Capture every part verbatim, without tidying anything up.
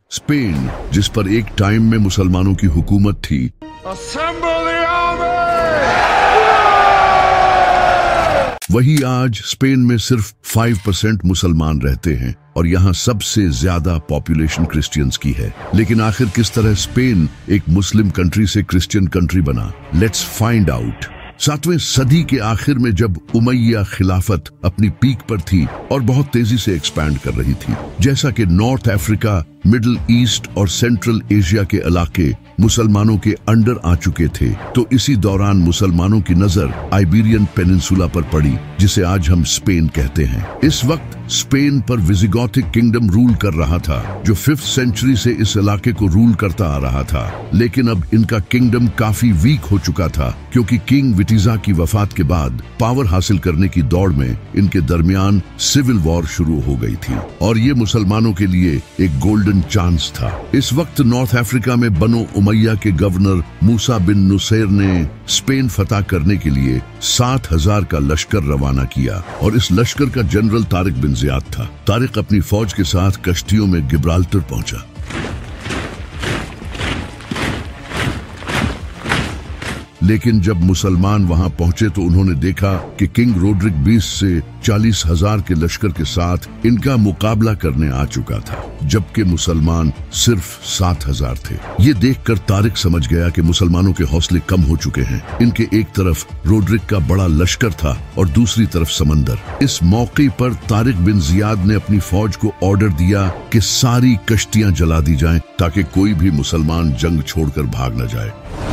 Spain, जिस पर एक टाइम में मुसलमानों की हुकूमत थी, वही आज स्पेन में सिर्फ पाँच परसेंट मुसलमान रहते हैं और यहाँ सबसे ज्यादा पॉपुलेशन क्रिश्चियंस की है। लेकिन आखिर किस तरह स्पेन एक मुस्लिम कंट्री से क्रिश्चियन कंट्री बना? Let's find out. सातवें सदी के आखिर में जब उमैया खिलाफत अपनी पीक पर थी और बहुत तेजी से एक्सपैंड कर रही थी, जैसा कि नॉर्थ अफ्रीका, मिडिल ईस्ट और सेंट्रल एशिया के इलाके मुसलमानों के अंडर आ चुके थे, तो इसी दौरान मुसलमानों की नजर आइबेरियन पेनिनसुला पर पड़ी, जिसे आज हम स्पेन कहते हैं। इस वक्त स्पेन पर विजिगोथिक किंगडम रूल कर रहा था, जो फिफ्थ सेंचुरी से इस इलाके को रूल करता आ रहा था। लेकिन अब इनका किंगडम काफी वीक हो चुका था, क्योंकि किंग विटिजा की वफात के बाद पावर हासिल करने की दौड़ में इनके दरमियान सिविल वॉर शुरू हो गई थी और ये मुसलमानों के लिए एक गोल्डन चांस था। इस वक्त नॉर्थ अफ्रीका में बनो उमैया के गवर्नर मूसा बिन नुसैर ने स्पेन फतह करने के लिए सात हजार का लश्कर रवाना किया और इस लश्कर का जनरल तारिक बिन जियाद था। तारिक अपनी फौज के साथ कश्तियों में गिब्राल्टर पहुंचा। लेकिन जब मुसलमान वहां पहुंचे तो उन्होंने देखा कि किंग रोड्रिक बीस से चालीस हजार के लश्कर के साथ इनका मुकाबला करने आ चुका था, जबकि मुसलमान सिर्फ सात हजार थे। ये देखकर तारिक समझ गया कि मुसलमानों के हौसले कम हो चुके हैं। इनके एक तरफ रोड्रिक का बड़ा लश्कर था और दूसरी तरफ समंदर। इस मौके पर तारिक बिन जियाद ने अपनी फौज को ऑर्डर दिया कि सारी कश्तियां जला दी जाएं, ताकि कोई भी मुसलमान जंग छोड़कर भाग न जाए।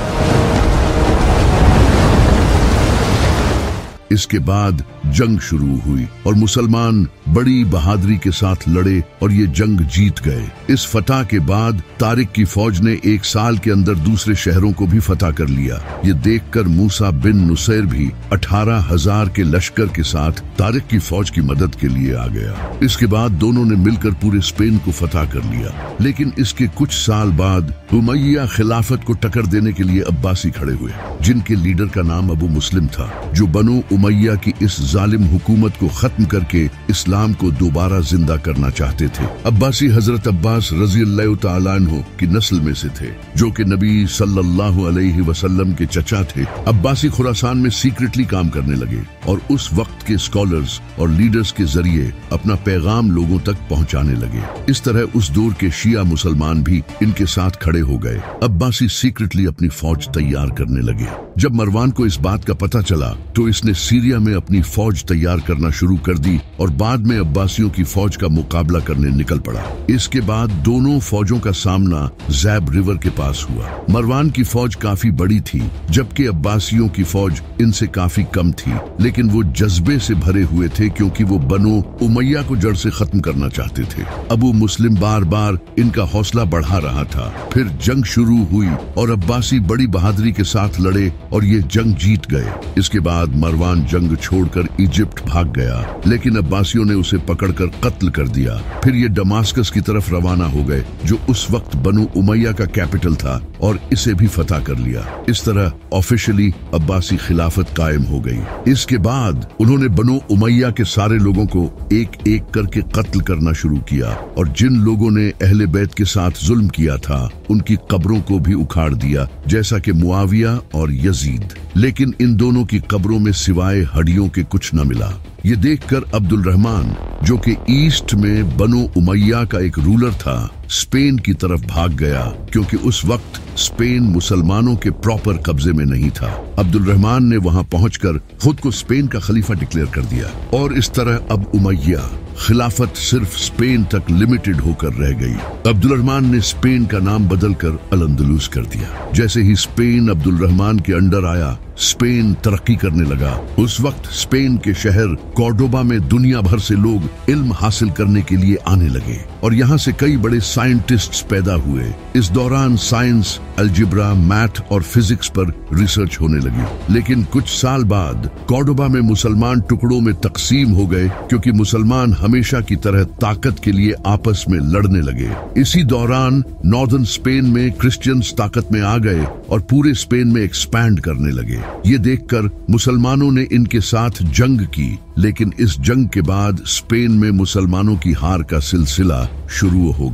इसके बाद जंग शुरू हुई और मुसलमान बड़ी बहादुरी के साथ लड़े और ये जंग जीत गए। इस फतह के बाद तारिक की फौज ने एक साल के अंदर दूसरे शहरों को भी फतह कर लिया। ये देखकर मूसा बिन नुसैर भी अठारह हजार के लश्कर के साथ तारिक की फौज की मदद के लिए आ गया। इसके बाद दोनों ने मिलकर पूरे स्पेन को फतह कर लिया। लेकिन इसके कुछ साल बाद उमैया खिलाफत को टक्कर देने के लिए अब्बासी खड़े हुए, जिनके लीडर का नाम अबू मुस्लिम था, जो बनो उमैया की इस जालिम हुकूमत को खत्म करके इस्लाम को दोबारा जिंदा करना चाहते थे। अब्बासी हजरत अब्बास रज़ी अल्लाह तआला अन्हु की नस्ल में से थे, जो कि नबी सल्लल्लाहु अलैहि वसल्लम के चचा थे। अब्बासी खुरासान में सीक्रेटली काम करने लगे और उस वक्त के स्कॉलर्स और लीडर्स के जरिए अपना पैगाम लोगों तक पहुंचाने लगे। इस तरह उस दौर के शिया मुसलमान भी इनके साथ खड़े हो गए। अब्बासी सीक्रेटली अपनी फौज तैयार करने लगे। जब मरवान को इस बात का पता चला तो इसने सीरिया में अपनी फौज तैयार करना शुरू कर दी और बाद में अब्बासियों की फौज का मुकाबला करने निकल पड़ा। इसके बाद दोनों फौजों का सामना ज़ैब रिवर के पास हुआ। मरवान की फौज काफी बड़ी थी, जबकि अब्बासियों की फौज इनसे काफी कम थी, लेकिन वो जज्बे से भरे हुए थे, क्योंकि वो बनो उमैया को जड़ से खत्म करना चाहते थे। अबू मुस्लिम बार बार इनका हौसला बढ़ा रहा था। फिर जंग शुरू हुई और अब्बासी बड़ी बहादुरी के साथ लड़े और ये जंग जीत गए। इसके बाद मरवान जंग छोड़कर इजिप्ट भाग गया, लेकिन अब्बासियों ने उसे पकड़कर कत्ल कर दिया। फिर ये दमास्कस की तरफ रवाना हो गए, जो उस वक्त बनो उमैया का कैपिटल था, और इसे भी फतह कर लिया। इस तरह ऑफिशियली अब्बासी खिलाफत कायम हो गई। इसके बाद उन्होंने बनो उमैया के सारे लोगों को एक एक करके कत्ल करना शुरू किया और जिन लोगों ने अहले बैत के साथ जुल्म किया था उनकी कब्रों को भी उखाड़ दिया, जैसा कि मुआविया और यजीद। लेकिन इन दोनों की कब्रों में सिवाय हड्डियों के कुछ न मिला। ये देखकर अब्दुल रहमान, जो कि ईस्ट में बनो उमैया का एक रूलर था, स्पेन की तरफ भाग गया, क्योंकि उस वक्त स्पेन मुसलमानों के प्रॉपर कब्जे में नहीं था। अब्दुल रहमान ने वहां पहुंचकर खुद को स्पेन का खलीफा डिक्लेयर कर दिया और इस तरह अब उमैया खिलाफत सिर्फ स्पेन तक लिमिटेड होकर रह गई। अब्दुल रहमान ने स्पेन का नाम बदलकर अल-अंदलुस कर दिया। जैसे ही स्पेन अब्दुल रहमान के अंडर आया, स्पेन तरक्की करने लगा। उस वक्त स्पेन के शहर कॉर्डोबा में दुनिया भर से लोग इल्म हासिल करने के लिए आने लगे और यहाँ से कई बड़े साइंटिस्ट्स पैदा हुए। इस दौरान साइंस, अलजेब्रा, मैथ और फिजिक्स पर रिसर्च होने लगी। लेकिन कुछ साल बाद कॉर्डोबा में मुसलमान टुकड़ों में तकसीम हो गए, क्योंकि मुसलमान हमेशा की तरह ताकत के लिए आपस में लड़ने लगे। इसी दौरान नॉर्दर्न स्पेन में क्रिश्चियंस ताकत में आ गए और पूरे स्पेन में एक्सपैंड करने लगे। ये देखकर मुसलमानों ने इनके साथ जंग की, लेकिन इस जंग के बाद स्पेन में मुसलमानों की हार का सिलसिला शुरू हो गया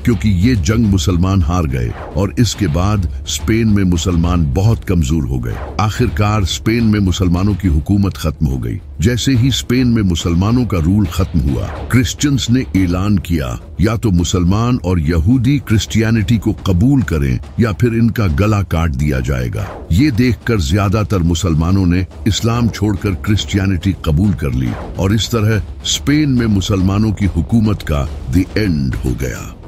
क्योंकि ये जंग मुसलमान हार गए और इसके बाद स्पेन में मुसलमान बहुत कमजोर हो गए। आखिरकार स्पेन में मुसलमानों की हुकूमत खत्म हो गई। जैसे ही स्पेन में मुसलमानों का रूल खत्म हुआ, क्रिश्चियंस ने ऐलान किया या तो मुसलमान और यहूदी क्रिश्चियनिटी को कबूल करें या फिर इनका गला काट दिया जाएगा। ये देखकर ज्यादातर मुसलमानों ने इस्लाम छोड़कर क्रिश्चियनिटी कबूल कर ली और इस तरह स्पेन में मुसलमानों की हुकूमत का द एंड हो गया।